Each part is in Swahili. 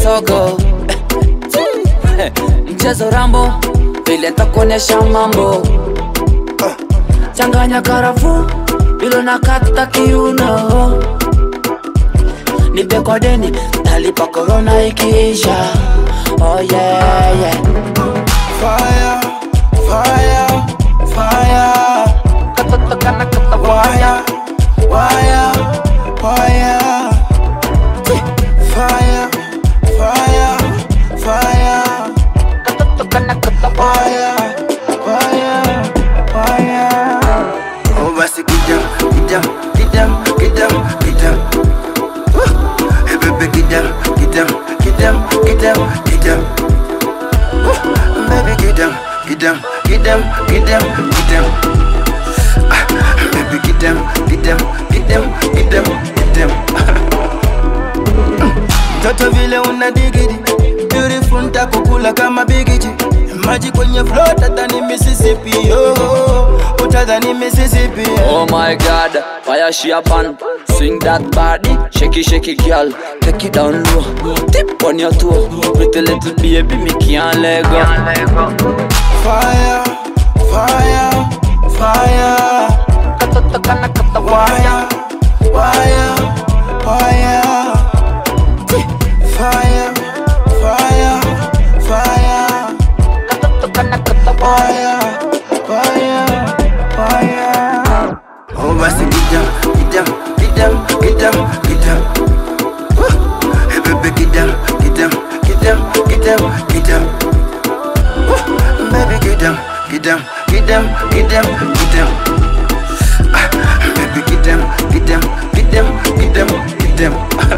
kisogo. Mchezo rambo, vile nitakuonesha mambo. Changanya karafu, bilo nakata kiuno. Nipe kwa deni, talipa corona ikiisha. Oh yeah, yeah. Fire, fire, fire. Katoto kana kata wire. Fire, fire. Fire, fire, fire. Katoto kana kata wire. Fire, fire. Oh, basi kidam, kidam, kidam, kidam, kidam. Hey baby, kidam, kidam, kidam, kidam, kidam. Baby, kidam, kidam, kidam, kidam, kidam. Baby, kidam, kidam, kidam, kidam, kidam. Toto vile una digidi, beautiful ntakukula kama bigiji. Maji kwenye flow tadhani Mississippi, oh, utadhani Mississippi. Oh my God, fire she a pan. Swing that body, shake it girl. Take it down low, tip on your toe. Pretty little baby, me can't let go. Fire, fire, fire. Katoto kana kata Wire, wire, wire. Fire, fire, fire. Katoto kana kata Fire, fire, fire. Oh, basi kidam, kidam, kidam, kidam, kidam. Hey baby, kidam, kidam, kidam, kidam, kidam. Baby, kidam, kidam, kidam, kidam, kidam. Baby, kidam, kidam, kidam, kidam, kidam.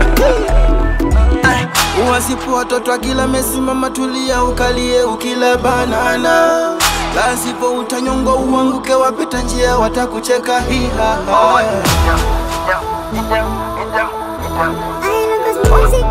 Uwasipu watoto akila mesimama tulia ukalie ukila banana. Lasipo utanyongo uanguke wapita njia watakucheka hiha. I love this music.